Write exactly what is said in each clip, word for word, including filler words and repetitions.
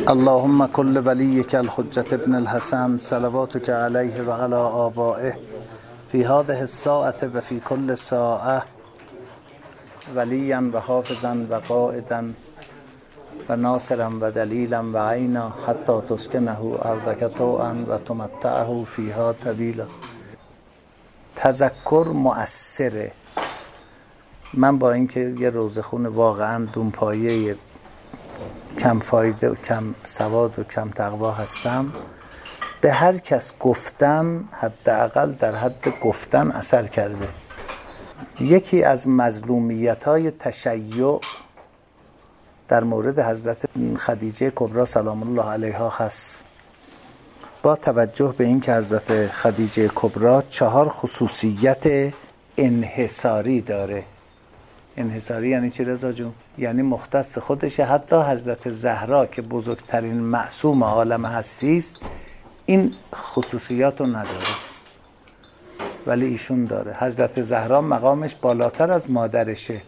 اللهم كل وليك الحجة ابن الحسن صلواتك عليه وعلى آبائه في هذه الساعة وفي كل ساعة وليا وحافظا وقائدا وناصرا ودليلا وعينا حتى تسكنه أرضك طوعا وتمتعه فيها طویلا. تذکر مؤثره. من با اینکه یه روزخون واقعا دونپایه کم فایده و کم سواد و کم تقوا هستم، به هر کس گفتم حداقل در حد گفتن اثر کرده. یکی از مظلومیت‌های تشیع در مورد حضرت خدیجه کبری سلام الله علیها هست. با توجه به اینکه حضرت خدیجه کبری چهار خصوصیت انحصاری داره. انحصاری یعنی چی رضا جون؟ یعنی مختص خودشه. حتی حضرت زهرا که بزرگترین معصوم عالم هستی است این خصوصیات رو نداره، ولی ایشون داره. حضرت زهرا مقامش بالاتر از مادرشه،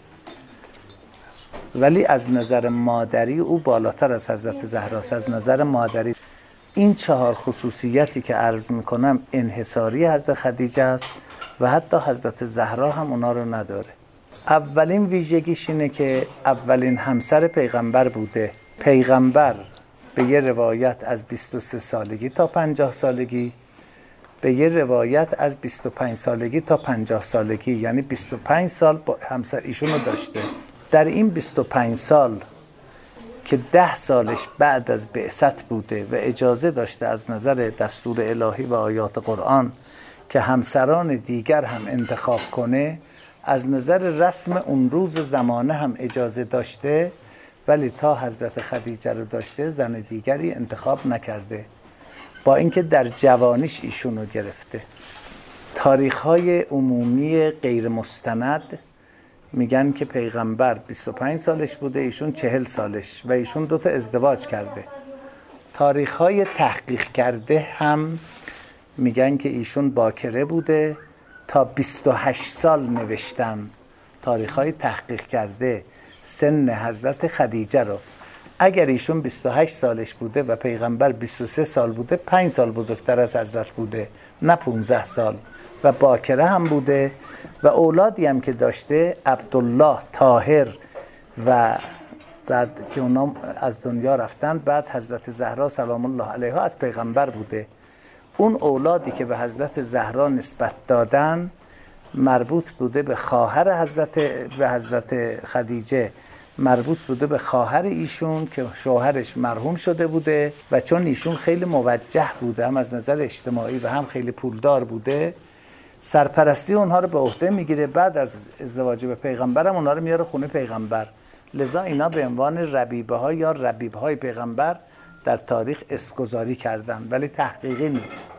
ولی از نظر مادری او بالاتر از حضرت زهراست. از نظر مادری این چهار خصوصیتی که عرض میکنم انحصاری حضرت خدیجه است و حتی حضرت زهرا هم اونا رو نداره. اولین ویژگیش اینه که اولین همسر پیغمبر بوده. پیغمبر به یه روایت از بیست و سه سالگی تا پنجاه سالگی، به یه روایت از بیست و پنج سالگی تا پنجاه سالگی، یعنی بیست و پنج سال با همسر ایشون رو داشته. در این بیست و پنج سال که ده سالش بعد از بعثت بوده و اجازه داشته از نظر دستور الهی و آیات قرآن که همسران دیگر هم انتخاب کنه، از نظر رسم اون روز زمانه هم اجازه داشته، ولی تا حضرت خدیجه رو داشته زن دیگری انتخاب نکرده، با اینکه در جوانیش ایشون رو گرفته. تاریخ‌های عمومی غیر مستند میگن که پیغمبر بیست و پنج سالش بوده، ایشون چهل سالش، و ایشون دوتا ازدواج کرده. تاریخ‌های تحقیق کرده هم میگن که ایشون باکره بوده تا بیست و هشت سال نوشتن. تاریخ‌های تحقیق کرده سن حضرت خدیجه رو. اگر ایشون بیست و هشت سالش بوده و پیغمبر بیست و سه سال بوده، پنج سال بزرگتر از حضرت بوده، نه پانزده سال، و باکره هم بوده. و اولادی هم که داشته عبدالله، طاهر و بعد که اونا از دنیا رفتن، بعد حضرت زهرا سلام الله علیها از پیغمبر بوده. اون اولادی که به حضرت زهرا نسبت دادن مربوط بوده به خواهر حضرت به حضرت خدیجه، مربوط بوده به خواهر ایشون که شوهرش مرحوم شده بوده، و چون ایشون خیلی موجه بوده هم از نظر اجتماعی و هم خیلی پولدار بوده، سرپرستی اونها رو به عهده میگیره. بعد از ازدواج به پیغمبرم اونها رو میاره خونه پیغمبر. لذا اینا به عنوان ربیبه ها یا ربیب های پیغمبر در تاریخ اسم گذاری کردن، ولی تحقیقی نیست.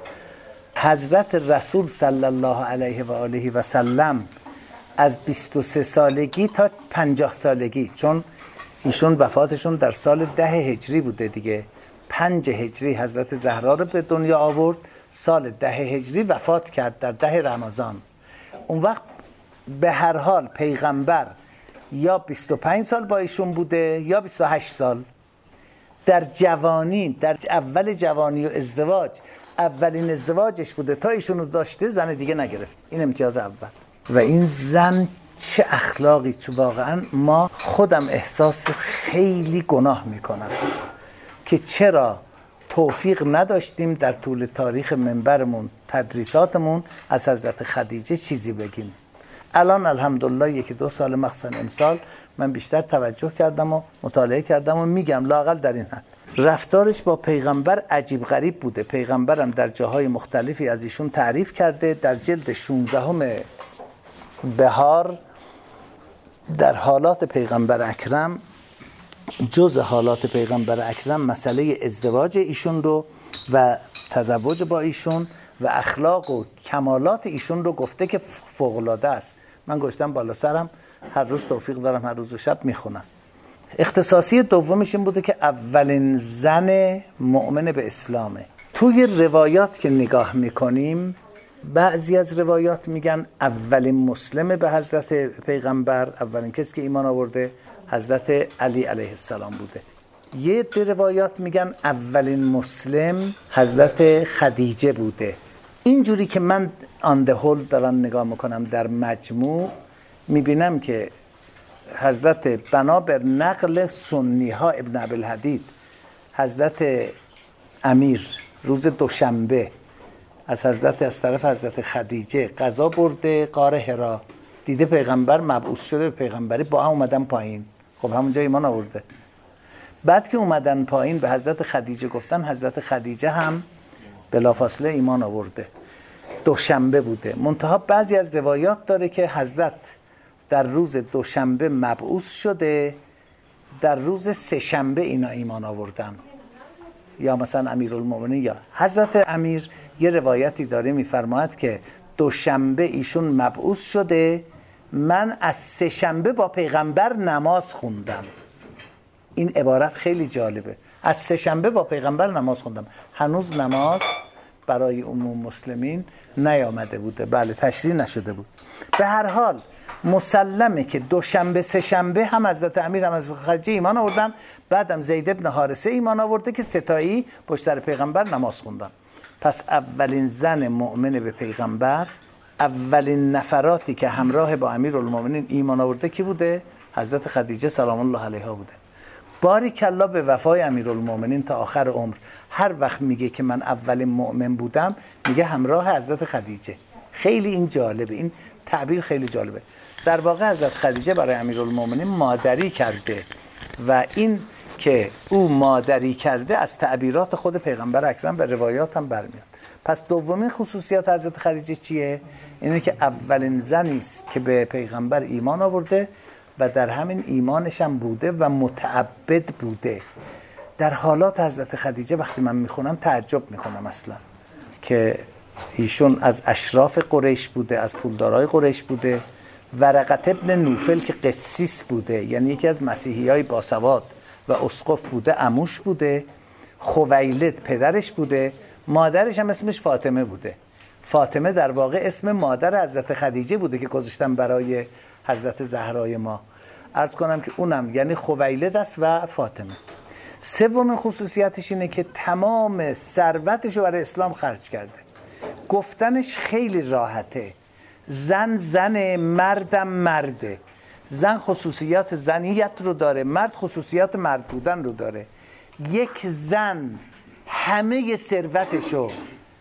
حضرت رسول صلی الله علیه و آله و سلم از بیست و سه سالگی تا پنجاه سالگی، چون ایشون وفاتشون در سال ده هجری بوده دیگه، پنج هجری حضرت زهرا رو به دنیا آورد، سال ده هجری وفات کرد در ده رمضان. اون وقت به هر حال پیغمبر یا بیست و پنج سال با ایشون بوده یا بیست و هشت سال. در جوانی، در اول جوانی و ازدواج، اولین ازدواجش بوده، تا ایشون رو داشته زن دیگه نگرفت. این امتیاز اول. و این زن چه اخلاقی، چه واقعا ما خودم احساس خیلی گناه میکنم که چرا توفیق نداشتیم در طول تاریخ منبرمون، تدریساتمون از حضرت خدیجه چیزی بگیم. الان الحمدلله یکی دو سال مخصوصا امسال من بیشتر توجه کردم و مطالعه کردم و میگم لااقل در این حد رفتارش با پیغمبر عجیب غریب بوده. پیغمبرم در جاهای مختلفی از ایشون تعریف کرده. در جلد شانزده بهار در حالات پیغمبر اکرم، جز حالات پیغمبر اکرم، مسئله ازدواج ایشون رو و تزوج با ایشون و اخلاق و کمالات ایشون رو گفته که فوق‌العاده است. من گفتم بالا سرم، هر روز توفیق دارم، هر روز و شب میخونم. اختصاصی دومش این بوده که اولین زن مؤمن به اسلامه. توی روایات که نگاه میکنیم، بعضی از روایات میگن اولین مسلم به حضرت پیغمبر، اولین کسی که ایمان آورده حضرت علی علیه السلام بوده. یه در روایات میگن اولین مسلم حضرت خدیجه بوده. اینجوری که من آن ده هول دارم نگاه میکنم در مجموع میبینم که حضرت بنابر نقل سنی ها ابن ابوالحدید حضرت امیر روز دوشنبه از حضرت از طرف حضرت خدیجه قضا برده غار حرا، دیده پیغمبر مبعوث شده به پیغمبری، با هم اومدن پایین. خب همونجا ایمان آورده. بعد که اومدن پایین به حضرت خدیجه گفتن، حضرت خدیجه هم بلافاصله ایمان آورده. دوشنبه بوده. منتها بعضی از روایات داره که حضرت در روز دوشنبه مبعوث شده، در روز سه شنبه اینا ایمان آوردن، یا مثلا امیرالمومنین یا حضرت امیر. یه روایتی داره میفرماید که دوشنبه ایشون مبعوث شده، من از سه شنبه با پیغمبر نماز خوندم. این عبارت خیلی جالبه، از سه شنبه با پیغمبر نماز خوندم. هنوز نماز برای عموم مسلمین نیامده بوده، بله تشریع نشده بود. به هر حال مسلمه که دوشنبه سه شنبه هم حضرت امیر هم از خدیجه ایمان آوردن، بعدم زید بن حارثه ایمان آورده که ستایی پشت سر پیغمبر نماز خوندن. پس اولین زن مؤمن به پیغمبر، اولین نفراتی که همراه با امیرالمومنین ایمان آورده کی بوده؟ حضرت خدیجه سلام الله علیها بوده. باریکالله به وفای امیرالمومنین تا آخر عمر. هر وقت میگه که من اولین مؤمن بودم میگه همراه حضرت خدیجه. خیلی این جالبه، این تعبیر خیلی جالبه. در واقع حضرت خدیجه برای امیرالمومنین مادری کرده و این که او مادری کرده از تعبیرات خود پیغمبر اکرم و روایات هم برمیاد. پس دومین خصوصیات حضرت خدیجه چیه؟ اینه که اولین زنی است که به پیغمبر ایمان آورده و در همین ایمانش هم بوده و متعبد بوده. در حالات حضرت خدیجه وقتی من میخونم تعجب میکنم اصلا که ایشون از اشراف قریش بوده، از پولدارای قریش بوده. ورقت ابن نوفل که قسیس بوده، یعنی یکی از مسیحیای باسواد و اسقف بوده، عموش بوده. خویلد پدرش بوده، مادرش هم اسمش فاطمه بوده. فاطمه در واقع اسم مادر حضرت خدیجه بوده که گذاشتن برای حضرت زهرای ما. عرض کنم که اونم یعنی خویلد است و فاطمه. سومین خصوصیتش اینه که تمام ثروتش رو برای اسلام خرج کرده. گفتنش خیلی راحته، زن زن، مردم مرده. زن خصوصیات زنیت رو داره، مرد خصوصیات مرد بودن رو داره. یک زن همه ثروتشو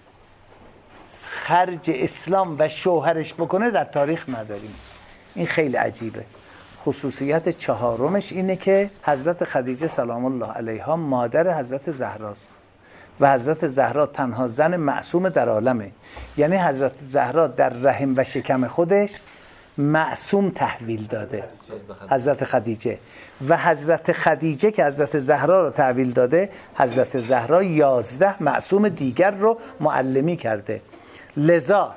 خرج اسلام و شوهرش بکنه در تاریخ نداریم. این خیلی عجیبه. خصوصیت چهارمش اینه که حضرت خدیجه سلام الله علیها مادر حضرت زهراست و حضرت زهرا تنها زن معصوم در عالمه. یعنی حضرت زهرا در رحم و شکم خودش معصوم تحویل داده حضرت خدیجه، و حضرت خدیجه که حضرت زهرا رو تحویل داده، حضرت زهرا یازده معصوم دیگر رو معلمی کرده. لذا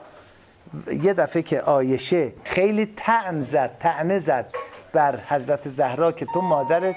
یه دفعه که عایشه خیلی طعن زد طعنه زد بر حضرت زهرا که تو مادرت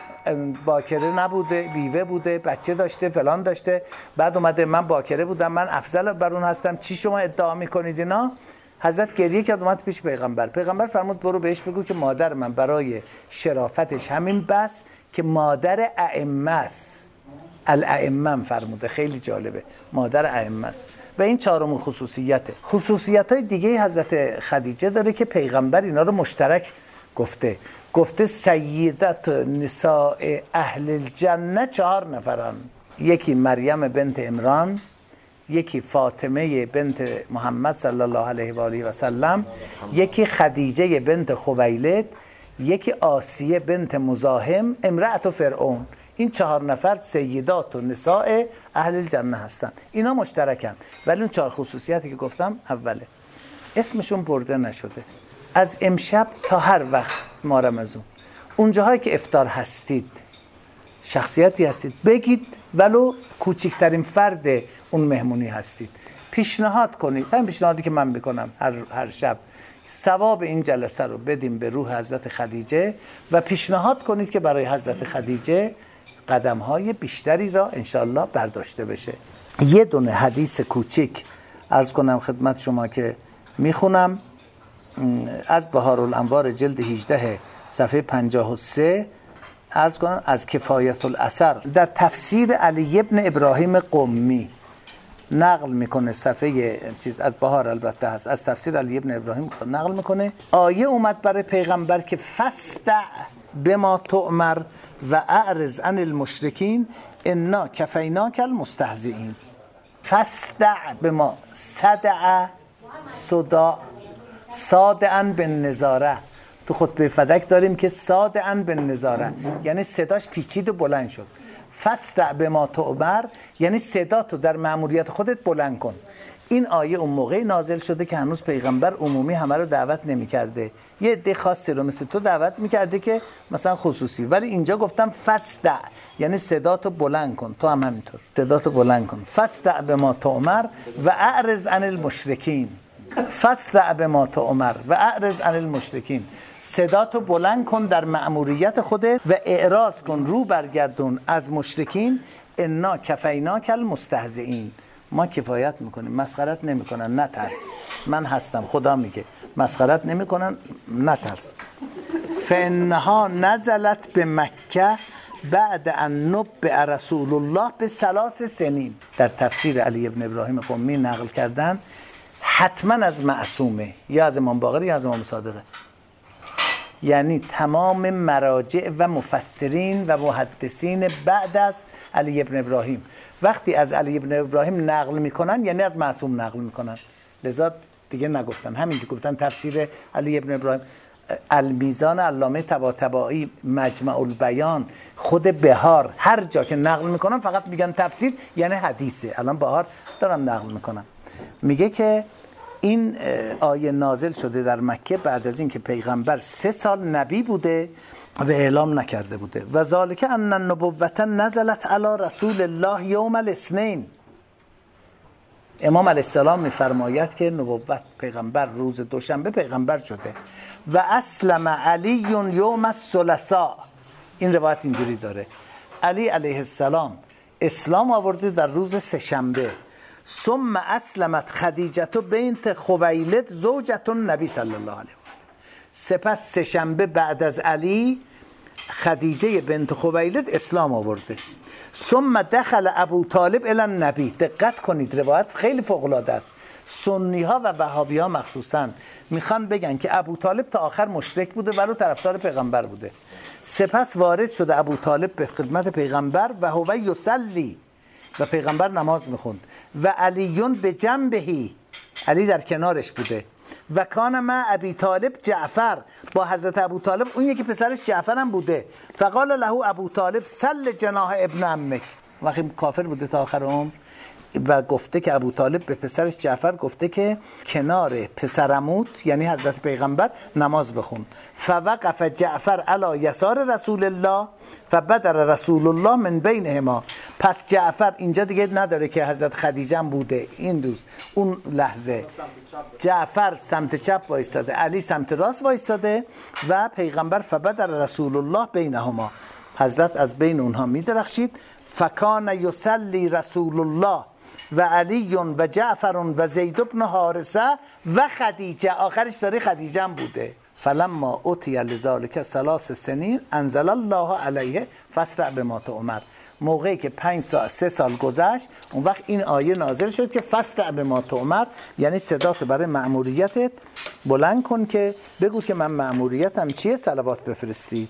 باکره نبوده، بیوه بوده، بچه داشته، فلان داشته، بعد اومده من باکره بودم، من افضل بر اون هستم، چی شما ادعا میکنید اینا؟ حضرت گریه کرد اومد پیش پیغمبر. پیغمبر فرمود برو بهش بگو که مادر من برای شرافتش همین بس که مادر ائمه است. الائمه فرموده، خیلی جالبه، مادر ائمه است. و این چهارمین خصوصیته. خصوصیت‌های دیگه حضرت خدیجه داره که پیغمبر اینا رو مشترک گفته. گفته سیدت نساء اهل الجنه چهار نفرن. یکی مریم بنت عمران، یکی فاطمه بنت محمد صلی الله علیه و آله و سلم، یکی خدیجه بنت خویلد، یکی آسیه بنت مزاحم امرأت فرعون. این چهار نفر سیدات و نساء اهل الجنه هستن. اینا مشترکن، ولی اون چهار خصوصیتی که گفتم اوله اسمشون برده نشده. از امشب تا هر وقت ما رمضان اون جاهایی که افطار هستید، شخصیتی هستید، بگید ولو کوچکترین فرد اون مهمونی هستید، پیشنهاد کنید. همین پیشنهادی که من میکنم هر هر شب، ثواب این جلسه رو بدیم به روح حضرت خدیجه و پیشنهاد کنید که برای حضرت خدیجه قدم‌های بیشتری را انشالله برداشته بشه. یه دونه حدیث کوچیک عرض کنم خدمت شما که میخونم از بهارالانوار جلد هجده صفحه پنجاه و سه عرض کنم از کفایت الاثر در تفسیر علی ابن ابراهیم قمی نقل میکنه، صفحه چیز از بهار البته هست، از تفسیر علی ابن ابراهیم نقل میکنه آیه اومد برای پیغمبر که فاستع بما تؤمر و اعرض عن المشرکین انا کفیناک المستهزئین. فاستع بما صدع صداع صادعا بالنظاره، تو خطبه فدک داریم که صادعا بالنظاره یعنی صداش پیچید و بلند شد. فاستع بما تؤمر یعنی صدا تو در مأموریت خودت بلند کن. این آیه اون موقع نازل شده که هنوز پیغمبر عمومی همه رو دعوت نمی‌کرده، یه عده خاصی رو مثل تو دعوت می‌کرده که مثلا خصوصی، ولی اینجا گفتم فاستع یعنی صدا تو بلند کن، تو هم همینطور صدا تو بلند کن. فاستع بما تؤمر و اعرض عن المشرکین. فاستع بما تؤمر و اعرض عن المشرکین، صدا تو بلند کن در مأموریت خودت و اعراض کن، رو برگردون از مشرکین. انا کفیناک المستهزئین، ما کفایت میکنیم، مسخرت نمیکنن، نترس، من هستم، خدا میگه مسخرت نمیکنن، نترس. فانها نزلت به مکه بعد ان نبع رسول الله به ثلاث سنین. در تفسیر علی ابن ابراهیم قمی نقل کردن حتما از معصومه، یا از امام باقر یا از امام صادقه، یعنی تمام مراجع و مفسرین و محدثین بعد از علی ابن ابراهیم وقتی از علی ابن ابراهیم نقل میکنن یعنی از معصوم نقل میکنن، لذا دیگه نگفتن، همین که گفتن تفسیر علی ابن ابراهیم. المیزان علامه طباطبایی، مجمع البیان، خود بهار، هر جا که نقل میکنن فقط میگن تفسیر یعنی حدیثه. الان بهار دارم نقل میکنم، میگه که این آیه نازل شده در مکه بعد از این که پیغمبر سه سال نبی بوده و اعلام نکرده بوده. و ذالک ان النبوة نزلت علی رسول الله یوم الاثنین. امام علیه السلام میفرماید که نبوت پیغمبر روز دوشنبه پیغمبر شده و اسلم علی یوم الثلاثاء. این روایت اینجوری داره، علی علیه السلام اسلام آورده در روز سه‌شنبه. ثم اسلمت خدیجه بنت خویلد زوجة النبی صلی الله علیه و سپس سه‌شنبه بعد از علی خدیجه بنت خویلد اسلام آورده. ثم دخل ابو طالب الی النبی. دقت کنید، روایت خیلی فوق العاده است. سنی ها و وهابی ها مخصوصا میخوان بگن که ابو طالب تا آخر مشرک بوده ولو طرفدار پیغمبر بوده. سپس وارد شده ابو طالب به خدمت پیغمبر و هو یصلی، و پیغمبر نماز میخوند، و علیون به جنبهی، علی در کنارش بوده، و کان مع ابی طالب جعفر، با حضرت ابو طالب اون یکی پسرش جعفر هم بوده. فقال له ابو طالب سل جناح ابن عمک. وقتی کافر بوده تا آخر عمر و گفته که ابو طالب به پسرش جعفر گفته که کنار پسرموت یعنی حضرت پیغمبر نماز بخون. فوقف جعفر علی یسار رسول الله فبدر رسول الله من بینهما. پس جعفر اینجا دیگه نداره که حضرت خدیجه هم بوده این روز، اون لحظه جعفر سمت چپ وایستاده، علی سمت راست وایستاده و پیغمبر فبدر رسول الله بینهما، حضرت از بین اونها میدرخشید. فکان یصلی رسول الله و علی و جعفر و زید بن حارثه و خدیجه، آخرش داره خدیجه هم بوده. فلما اوتی لذالک ثلاث سنین انزل الله علیه فاستع بما تؤمر. موقعی که پنج سال سه سال گذشت اون وقت این آیه نازل شد که فاستع بما تؤمر، یعنی صداتو برای مأموریتت بلند کن که بگو که من مأموریتم چیه، صلوات بفرستید.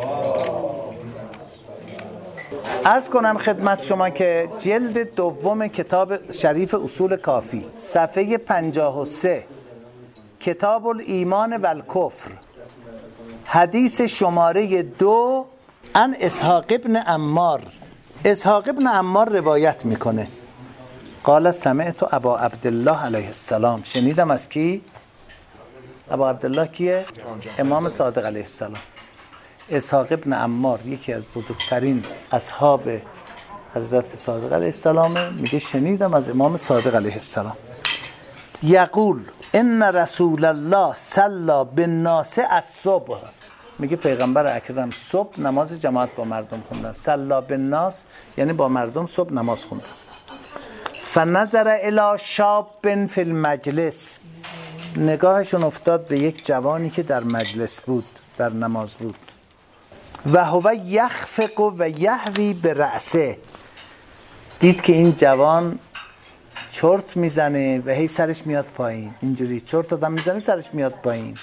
عرض کنم خدمت شما که جلد دوم کتاب شریف اصول کافی صفحه پنجاه و سه، کتاب الایمان و الکفر، حدیث شماره دو، ان اسحاق ابن عمار. اسحاق ابن عمار روایت میکنه قال سمعت ابا عبدالله علیه السلام. شنیدم از کی؟ ابا عبدالله کیه؟ امام صادق علیه السلام. اسحاق ابن عمار یکی از بزرگترین اصحاب حضرت صادق علیه السلام، میگه شنیدم از امام صادق علیه السلام یقول ان رسول الله صلی بالناس الصبح. میگه پیغمبر اکرم صبح نماز جماعت با مردم خوندن. صلی بالناس یعنی با مردم صبح نماز خوندن. فنظر الی شاب فی المجلس. نگاهشون افتاد به یک جوانی که در مجلس بود، در نماز بود. و هو یخفق و یهوی به رأسه. دید که این جوان چرت میزنه و هی سرش میاد پایین، اینجوری چرت آدم میزنه سرش میاد پایین.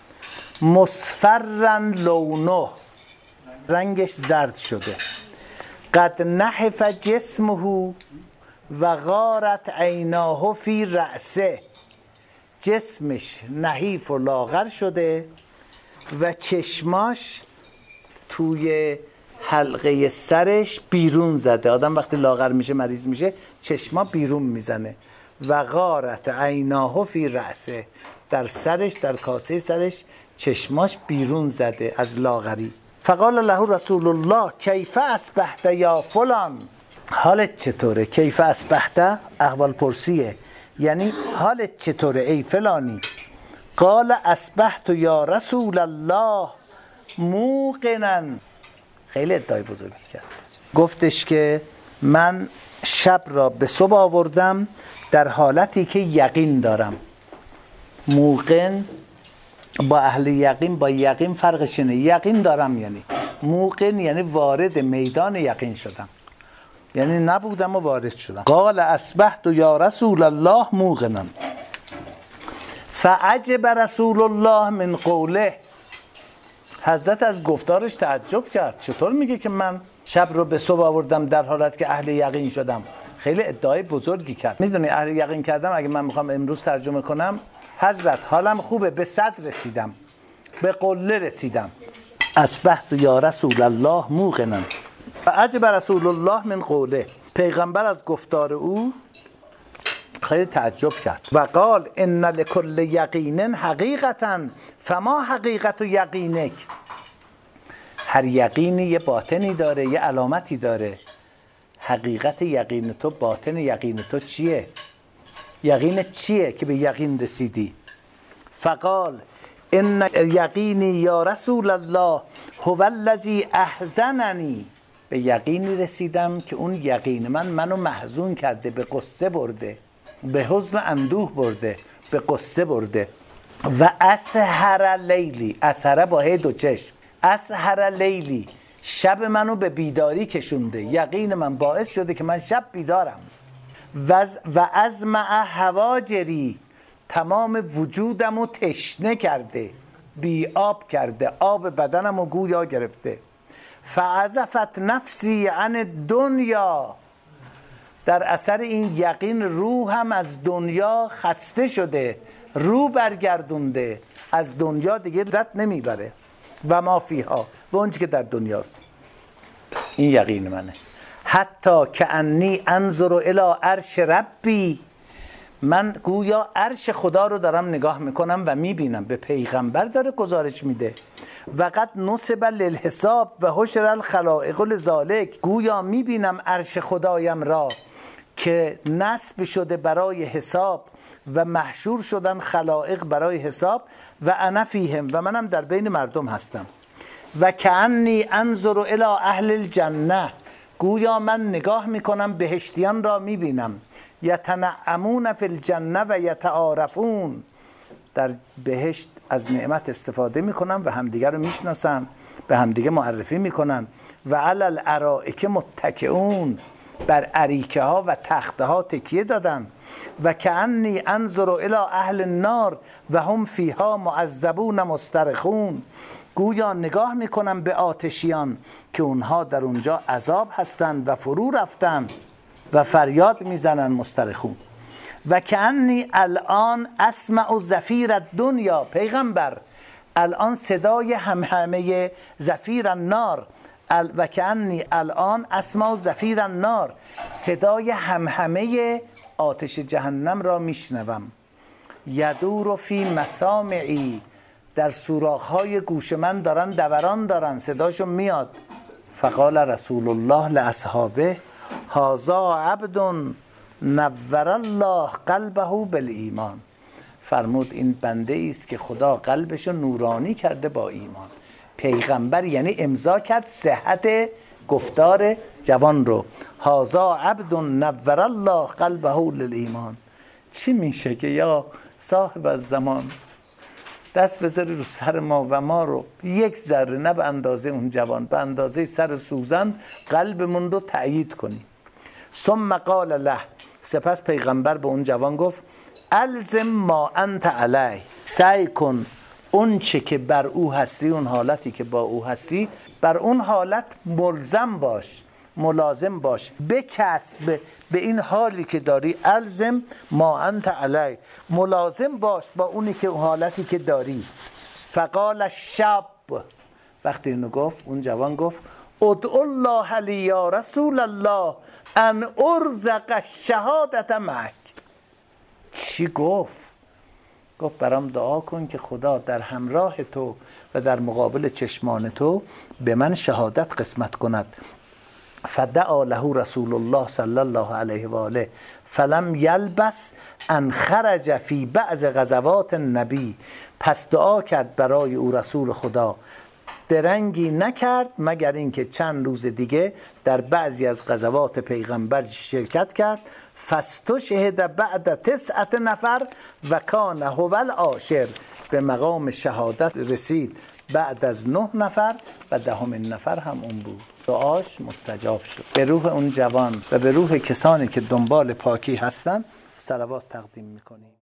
مصفرن لونه، رنگش زرد شده. قد نحف جسمه و غارت عیناه فی رأسه، جسمش نحیف و لاغر شده و چشماش توی حلقه سرش بیرون زده. آدم وقتی لاغر میشه مریض میشه چشما بیرون میزنه. و غارت عیناه فی رأسه، در سرش در کاسه سرش چشماش بیرون زده از لاغری. فقال له رسول الله کیف اصبحت یا فلان، حالت چطوره؟ کیف اصبحت احوال پرسیه، یعنی حالت چطوره ای فلانی؟ قال اصبحت یا رسول الله موقنا، خیلی ادعای بزرگی کرد. گفتش که من شب را به صبح آوردم در حالتی که یقین دارم. موقن با اهل یقین، با یقین فرقش اینه، یقین دارم یعنی موقن یعنی وارد میدان یقین شدم، یعنی نبودم و وارد شدم. قال اصبحت یا رسول الله موقنا فعجب رسول الله من قوله، حضرت از گفتارش تعجب کرد. چطور میگه که من شب رو به صبح آوردم در حالت که اهل یقین شدم؟ خیلی ادعای بزرگی کرد. میدونی اهل یقین کردم اگه من میخوام امروز ترجمه کنم، حضرت حالم خوبه، به صد رسیدم، به قله رسیدم. اصبحت یا رسول الله موقنا فعجب رسول الله من قوله، پیغمبر از گفتار او خیلی تعجب کرد. و قال ان لکل یقین حقیقتا فما حقیقت یقینک، هر یقینی یه باطنی داره، یه علامتی داره. حقیقت یقین تو، باطن یقین تو چیه؟ یقین چیه که به یقین رسیدی؟ فقال ان یقینی یا رسول الله هو الذی احزننی، به یقینی رسیدم که اون یقین من منو محزون کرده، به قصه برده، به حزن اندوه برده، به قصه برده. و اسهر لیلی، اسهر با هی دو چشم، اسهر لیلی، شب منو به بیداری کشونده. یقین من باعث شده که من شب بیدارم. و از مع هواجری، تمام وجودمو تشنه کرده، بی آب کرده، آب بدنمو گویا گرفته. فعزفت نفسی عن دنیا، در اثر این یقین روحم از دنیا خسته شده، رو برگردونده، از دنیا دیگه لذت نمیبره. و ما فیها، و اونچه که در دنیاست. این یقین منه. حتی که انی انظر الی عرش ربی، من گویا عرش خدا رو دارم نگاه میکنم و میبینم. به پیغمبر داره گزارش میده. و قد نصب للحساب و حشر الخلائق لذالک، گویا میبینم عرش خدایم را که نصب شده برای حساب و محشور شدن خلائق برای حساب. و انا فیهم، و منم در بین مردم هستم. و کأنی انظر الی اهل الجنه، گویا من نگاه میکنم بهشتیان را میبینم. یتنعمون فی الجنه و یتعارفون، در بهشت از نعمت استفاده میکنن و همدیگه رو میشناسن، به همدیگه معرفی میکنن. و علی الارائک متکئون، بر اریکه ها و تخته ها تکیه دادن. و کأنی انظر الی اهل النار و هم فیها معذبون مسترخون، گویا نگاه میکنم به آتشیان که اونها در اونجا عذاب هستند و فرو رفتن و فریاد میزنن مسترخون. و کأنی الان اسمع زفیر الدنیا، پیغمبر الان صدای همهمه زفیر النار. و کأنی الان اسمع زفیر النار، صدای همهمه آتش جهنم را میشنوم. یدور فی مسامعی، در سوراخ‌های گوش من دارن دوران دارن، صداشون میاد. فقال رسول الله لاصحابه هذا عبد نور الله قلبه بالایمان، فرمود این بنده است که خدا قلبشو نورانی کرده با ایمان. پیغمبر یعنی امضا کرد صحت گفتار جوان رو. هذا عبد نور الله قلبه للایمان. چی میشه که یا صاحب الزمان، دست بذاری رو سر ما و ما رو یک ذره، نه به اندازه اون جوان، به اندازه سر سوزن قلبمون رو تأیید کنی. ثم قال له، سپس پیغمبر به اون جوان گفت الزم ما انت علیه، سعی کن اون چه که بر او هستی، اون حالتی که با او هستی، بر اون حالت ملزم باش، ملازم باش، بچسب به این حالی که داری. الزم ما انت علیه، ملازم باش با اونی که حالتی که داری. فقال الشاب، وقتی اینو گفت اون جوان گفت ادعو الله لی یا رسول الله ان ارزق الشهادة معک. چی گفت؟ گفت برام دعا کن که خدا در همراه تو و در مقابل چشمان تو به من شهادت قسمت کند. فدعا له رسول الله صلی الله علیه و آله فلم یلبس ان خرج فی بعض غزوات النبی، پس دعا کرد برای او رسول خدا، درنگی نکرد مگر اینکه چند روز دیگه در بعضی از غزوات پیغمبر شرکت کرد. فاستشهد بعد تسعت نفر و کان هو العاشر، به مقام شهادت رسید بعد از نه نفر و دهمین نفر هم اون بود. دعاش مستجاب شد. به روح اون جوان و به روح کسانی که دنبال پاکی هستن صلوات تقدیم میکنیم.